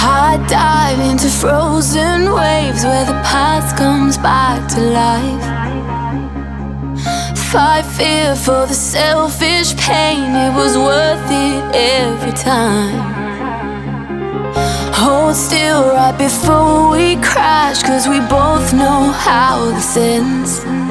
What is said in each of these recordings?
I dive into frozen waves where the past comes back to life. Fight fear for the selfish pain, it was worth it every time. Hold still right before we crash, 'cause we both know how this ends.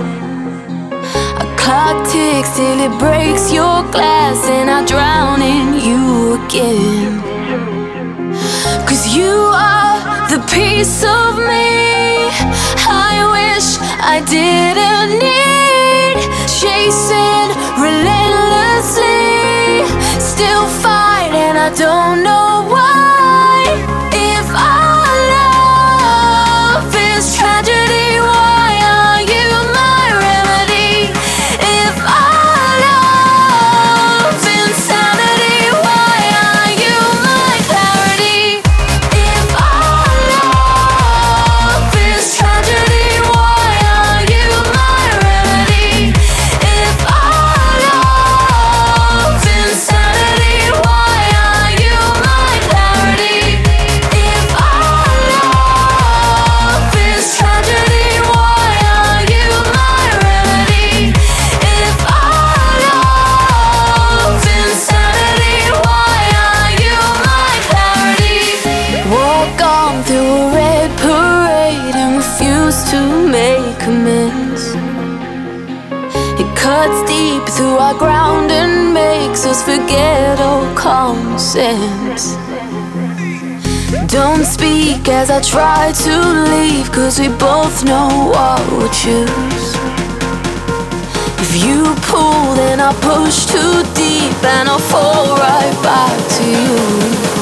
A clock ticks till it breaks your glass, and I drown in you again. 'Cause you are the piece of me I wish I didn't need. Chasing relentlessly, still fight and I don't know why. If our love is tragedy, why are you my remedy? If our love insanity, why are you my clarity? If our love is tragedy, why are you my remedy? If our love insanity, why are you my clarity? If our love is tragedy, why are you my remedy? If our love insanity, why are you my clarity? Walk on through a red parade and refuse to make amends. It cuts deep through our ground and makes us forget all common sense. Don't speak as I try to leave, 'cause we both know what we'll choose. If you pull, then I'll push too deep and I'll fall right back to you.